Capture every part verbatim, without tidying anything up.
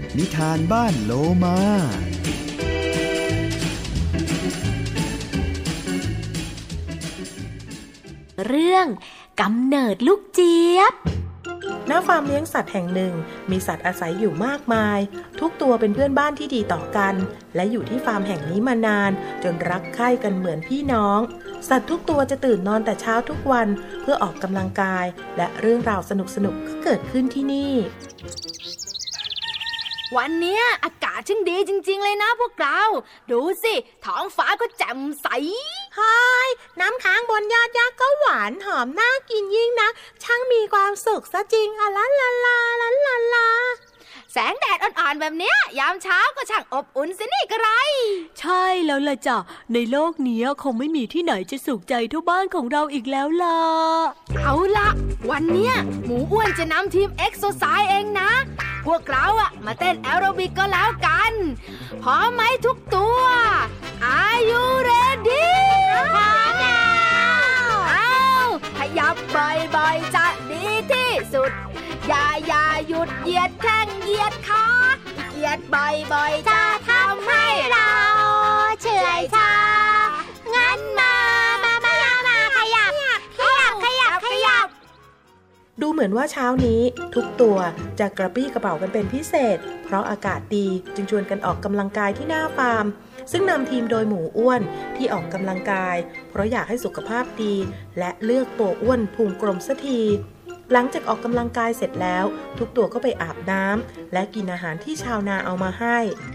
นิทานบ้านโลมาเรื่องกำเนิดลูกเจี๊ยบณ ฟาร์มเลี้ยงสัตว์แห่งหนึ่งมีสัตว์อาศัยอยู่มากมายทุกตัวเป็นเพื่อนบ้านที่ดีต่อกันและอยู่ที่ฟาร์มแห่งนี้มานานจนรักใคร่กันเหมือนพี่น้องสัตว์ทุกตัวจะตื่นนอนแต่เช้าทุกวันเพื่อออกกำลังกายและเรื่องราวสนุกๆก็เกิดขึ้นที่นี่วันนี้อากาศช่างดีจริงๆเลยนะพวกเราดูสิท้องฟ้าก็แจ่มใสเฮ้ยน้ำค้างบนยอดยักษ์ก็หวานหอมน่ากินยิ่งนะช่างมีความสุขซะจริงอะลันลาลาลันลาลาแสงแดดอ่อนๆแบบเนี้ยยามเช้าก็ช่างอบอุ่นสินี่กระไรใช่แล้วล่ะจ้ะในโลกนี้คงไม่มีที่ไหนจะสุขใจเท่าบ้านของเราอีกแล้วล่ะเอาล่ะวันเนี้ยหมูอ้วนจะนำทีมเอ็กโซไซส์เองนะพวกเราอะมาเต้นแอโรบิกก็แล้วกันพร้อมไหมทุกตัว Are you ready พร้อมแล้วเอาขยับบ่อยๆจะดีที่สุดอย่าอย่าหยุดเหยียดแข้งเหยียดขาเหยียดบ่อยๆจะทำให้เราเฉื่อยชางั้นมามามามาขยับขยับขยับขยับดูเหมือนว่าเช้านี้ทุกตัวจะกระปรี้กระเป๋ากันเป็นพิเศษเพราะอากาศดีจึงชวนกันออกกำลังกายที่หน้าฟาร์มซึ่งนำทีมโดยหมูอ้วนที่ออกกำลังกายเพราะอยากให้สุขภาพดีและเลือกตัวอ้วนพุงกลมสักทีหลังจากออกกำลังกายเสร็จแล้วทุกตัวก็ไปอาบน้ำและกินอาหารที่ชาวนาเอามาให้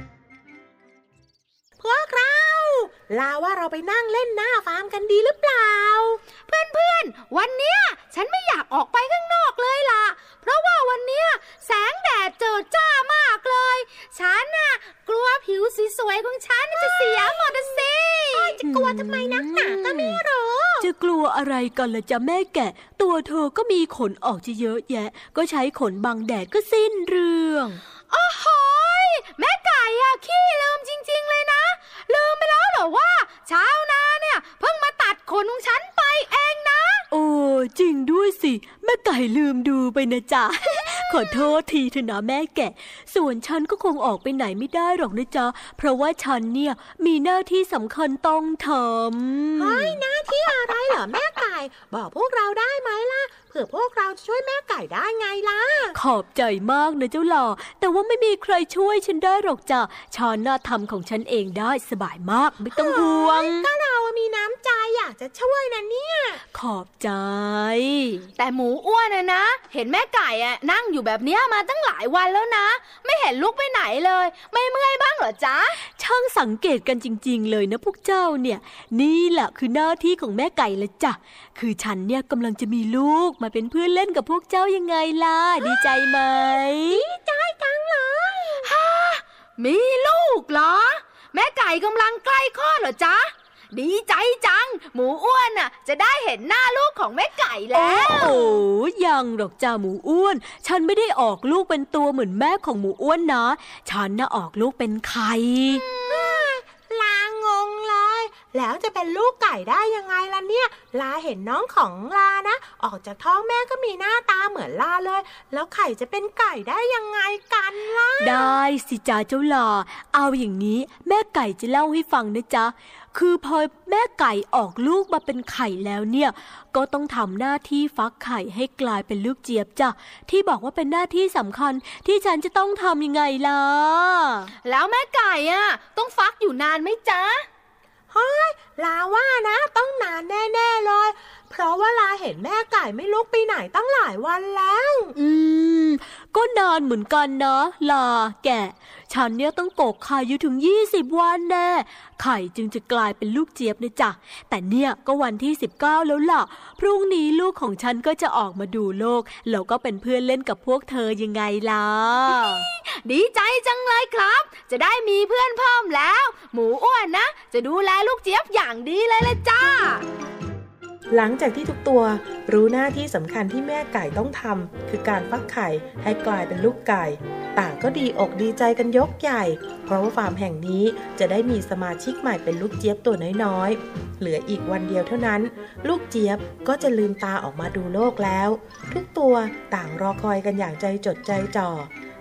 พวกเราลาว่าเราไปนั่งเล่นหน้าฟาร์มกันดีหรือเปล่าเพื่อนๆวันเนี้ยฉันไม่อยากออกไปข้างนอกเลยล่ะเพราะว่าวันเนี้ยแสงแดดเจิดจ้ามากเลยฉันน่ะกลัวผิวสวยๆของฉันจะเสียหมดสิจะกลัวทำไมนักหนาก็ไม่รู้จะกลัวอะไรกันล่ะจ๊ะแม่แกะตัวเธอก็มีขนออกจะเยอะแยะก็ใช้ขนบังแดดก็สิ้นเรื่องโอ้โหแม่ไก่อะขี้ลืมจริงๆเลยนะลืมไปแล้วเหรอว่าเช้านาเนี่ยเพิ่งมาตัดขนของฉันไปเองนะโอ้จริงด้วยสิแม่ไก่ลืมดูไปนะจ๊ะ ขอโทษทีเถอะนะแม่แกะส่วนฉันก็คงออกไปไหนไม่ได้หรอกนะจ๊ะเพราะว่าฉันเนี่ยมีหน้าที่สำคัญต้องทำเฮ้ยหน้าที่อะไรเหรอแม่ไก่บอกพวกเราได้ไหมล่ะเผื่อพวกเราช่วยแม่ไก่ได้ไงล่ะขอบใจมากนะเจ้าหล่อแต่ว่าไม่มีใครช่วยฉันได้หรอกจ้ะฉันน่ะทำของฉันเองได้สบายมากไม่ต้องห่วงก็เรามีน้ำใจอยากจะช่วยนะเนี่ยขอบใจแต่หมูอ้วนนะนะเห็นแม่ไก่อะนั่งอยู่แบบเนี้ยมาตั้งหลายวันแล้วนะไม่เห็นลุกไปไหนเลยไม่เมื่อยบ้างเหรอจ๊ะช่างสังเกตกันจริงๆเลยนะพวกเจ้าเนี่ยนี่แหละคือหน้าที่ของแม่ไก่ละจ้ะคือฉันเนี่ยกำลังจะมีลูกมาเป็นเพื่อนเล่นกับพวกเจ้ายังไงล่ะดีใจไหมดีใจจังเลยฮ่ามีลูกเหรอแม่ไก่กำลังใกล้คลอดเหรอจ๊ะดีใจจังหมูอ้วนน่ะจะได้เห็นหน้าลูกของแม่ไก่แล้วโอ้ยังหรอกจ้าหมูอ้วนฉันไม่ได้ออกลูกเป็นตัวเหมือนแม่ของหมูอ้วนนะฉันน่ะออกลูกเป็นไข่ลางงเลยแล้วจะเป็นลูกไก่ได้ยังไงล่ะเนี่ยลาเห็นน้องของลานะออกจากท้องแม่ก็มีหน้าตาเหมือนลาเลยแล้วไข่จะเป็นไก่ได้ยังไงกันล่ะได้สิจ้าเจ้าหล่อเอาอย่างนี้แม่ไก่จะเล่าให้ฟังนะจ๊ะคือพอแม่ไก่ออกลูกมาเป็นไข่แล้วเนี่ยก็ต้องทำหน้าที่ฟักไข่ให้กลายเป็นลูกเจี๊ยบจ้ะที่บอกว่าเป็นหน้าที่สำคัญที่ฉันจะต้องทำยังไงล่ะแล้วแม่ไก่อ่ะต้องฟักอยู่นานไหมจ๊ะเฮ้ยลาว่านะต้องนานแน่ๆเลยเพราะว่าลาเห็นแม่ไก่ไม่ลุกไปไหนตั้งหลายวันแล้วอืมก็นานเหมือนกันนะลาแกะฉันเนี่ยต้องกกไข่อยู่ถึงยี่สิบวันแน่ไข่จึงจะกลายเป็นลูกเจี๊ยบนะจ๊ะแต่เนี่ยก็วันที่สิบเก้าแล้วล่ะพรุ่งนี้ลูกของฉันก็จะออกมาดูโลกแล้วก็เป็นเพื่อนเล่นกับพวกเธอยังไงล่ะดีใจจังเลยครับจะได้มีเพื่อนเพิ่มแล้วหมูอ้วนนะจะดูแลลูกเจี๊ยบอย่างดีเลยละจ้าหลังจากที่ทุกตัวรู้หน้าที่สำคัญที่แม่ไก่ต้องทำคือการฟักไข่ให้กลายเป็นลูกไก่ต่างก็ดีอกดีใจกันยกใหญ่เพราะว่าฟาร์มแห่งนี้จะได้มีสมาชิกใหม่เป็นลูกเจี๊ยบตัวน้อยๆเหลืออีกวันเดียวเท่านั้นลูกเจี๊ยบก็จะลืมตาออกมาดูโลกแล้วทุกตัวต่างรอคอยกันอย่างใจจดใจจ่อ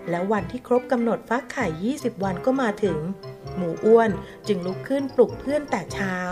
แล้ววันที่ครบกำหนดฟักไข่ยี่สิบวันก็มาถึงหมูอ้วนจึงลุกขึ้นปลุกเพื่อนแต่เช้า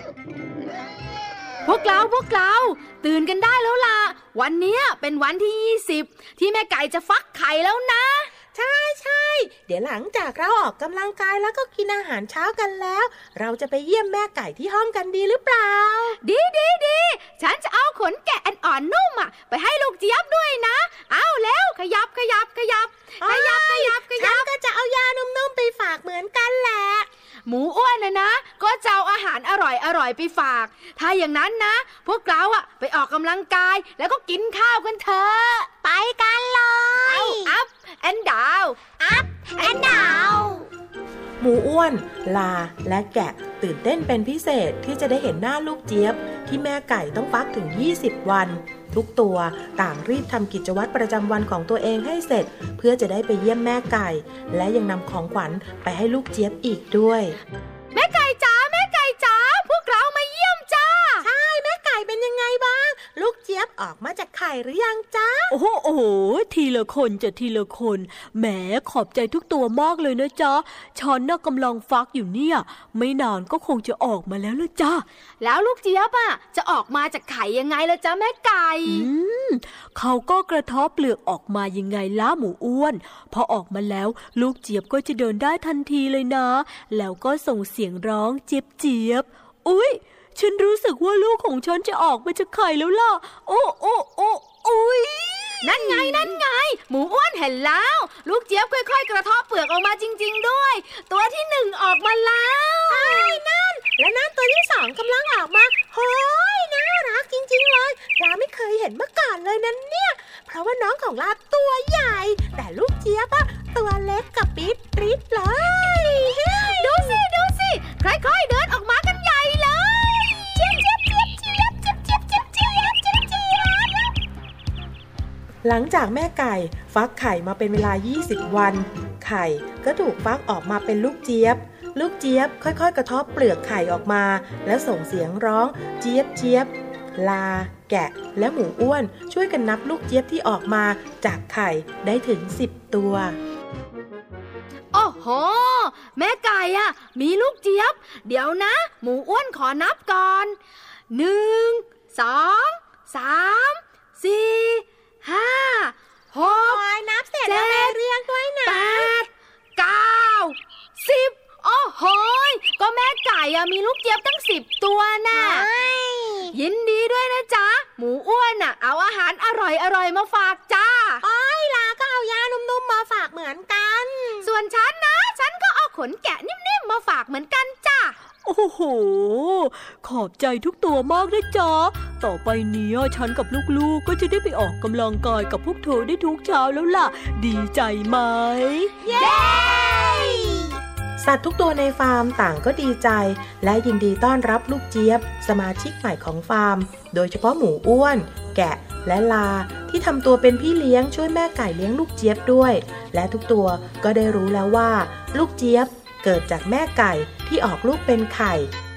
พวกเราพวกเราตื่นกันได้แล้วล่ะวันนี้เป็นวันที่ยี่สิบที่แม่ไก่จะฟักไข่แล้วนะใช่ใช่เดี๋ยวหลังจากเราออกกำลังกายแล้วก็กินอาหารเช้ากันแล้วเราจะไปเยี่ยมแม่ไก่ที่ห้องกันดีหรือเปล่าดีดีดีฉันจะเอาขนแกะอันอ่อนนุ่มอ่ะไปให้ลูกเจี๊ยบด้วยนะเอาแล้วขยับขยับขยับขยับขยับขยับฉันก็จะเอายานุ่มๆไปฝากเหมือนกันแหละหมูอ้วนนะนะก็จะเอาอาหารอร่อยอร่อยไปฝากถ้าอย่างนั้นนะพวกเราอ่ะไปออกกำลังกายแล้วก็กินข้าวกันเถอะไปกันเลยเอาอัพแอนดาวอัพแอนดาวหมูอ้วนลาและแกะตื่นเต้นเป็นพิเศษที่จะได้เห็นหน้าลูกเจี๊ยบที่แม่ไก่ต้องฟักถึงยี่สิบวันทุกตัวต่างรีบทำกิจวัตรประจำวันของตัวเองให้เสร็จเพื่อจะได้ไปเยี่ยมแม่ไก่และยังนำของขวัญไปให้ลูกเจี๊ยบอีกด้วยแม่ไก่จ๋าแม่ไก่จ๋าพวกเรามาเยี่ยมจ้าใช่แม่ไก่เป็นยังไงบ้างลูกเจี๊ยบออกมาจากไข่หรือยังจ้าโอ้โหโอ้โหทีละคนจะทีละคนแหมขอบใจทุกตัวมากเลยนะจ๊ะฉันน่ะกำลังฟักอยู่เนี่ยไม่นานก็คงจะออกมาแล้วละจ้าแล้วลูกเจี๊ยบอ่ะจะออกมาจากไข่ยังไงล่ะจ๊ะแม่ไก่อืมเขาก็กระเทาะเปลือกออกมายังไงล่ะหมูอ้วนพอออกมาแล้วลูกเจี๊ยบก็จะเดินได้ทันทีเลยนะแล้วก็ส่งเสียงร้องเจี๊ยบเจี๊ยบอุ๊ยฉันรู้สึกว่าลูกของฉันจะออกมาจากไข่แล้วล่ะโอ้โอ้โอ้อุ๊ยนั่นไงนั่นไงหมูอ้วนเห็นแล้วลูกเจี๊ยบค่อยๆกระเทาะเปลือกออกมาจริงๆด้วยตัวที่หนึ่งออกมาแล้วไอ้นั่นและนั่นตัวที่สองกำลังออกมาโอ้ยน่ารักจริงๆเลยลาไม่เคยเห็นมาก่อนเลยนั่นเนี่ยเพราะว่าน้องของลาตัวใหญ่แต่ลูกเจี๊ยบอะตัวเล็กกับปิ๊ดปิ๊ดเลยดูสิดูสิค่อยๆเดินออกมากันใหญ่เลยเจี๊ยบเจี๊ยบเจี๊ยบเจี๊ยบเจี๊ยบเจี๊ยบเจี๊ยบเจี๊ยบเจี๊ยบเจี๊ยบหลังจากแม่ไก่ฟักไข่มาเป็นเวลายี่สิบวันไข่ก็ถูกฟักออกมาเป็นลูกเจี๊ยบลูกเจี๊ยบค่อยๆกระเทาะเปลือกไข่ออกมาแล้วส่งเสียงร้องเจี๊ยบเจี๊ยบลาแกะและหมูอ้วนช่วยกันนับลูกเจี๊ยบที่ออกมาจากไข่ได้ถึงสิบตัวโอ้โหแม่ไก่อะมีลูกเจี๊ยบเดี๋ยวนะหมูอ้วนขอนับก่อนหนึ่งสองสามสี่ห้าหกนับเสร็จแล้วแม่เรียกด้วยนะแปดเก้าสิบโอ้โหก็แม่ไก่อะมีลูกเจี๊ยบตั้งสิบตัวน่ะยินดีด้วยนะจ๊ะหมูอ้วนอะเอาอาหารอร่อยอร่อยมาฝากจ้าอ้อยลาก็เอายานุ่มๆมาฝากเหมือนกันส่วนฉันนะฉันก็เอาขนแกะนิ่มๆมาฝากเหมือนกันจ้าโอ้โหขอบใจทุกตัวมากนะจ๊ะต่อไปนี้ฉันกับลูกๆก็จะได้ไปออกกำลังกายกับพวกเธอได้ทุกเช้าแล้วล่ะดีใจไหมเย้สัตว์ทุกตัวในฟาร์มต่างก็ดีใจและยินดีต้อนรับลูกเจี๊ยบสมาชิกใหม่ของฟาร์มโดยเฉพาะหมูอ้วนแกะและลาที่ทำตัวเป็นพี่เลี้ยงช่วยแม่ไก่เลี้ยงลูกเจี๊ยบด้วยและทุกตัวก็ได้รู้แล้วว่าลูกเจี๊ยบเกิดจากแม่ไก่ที่ออกลูกเป็นไข่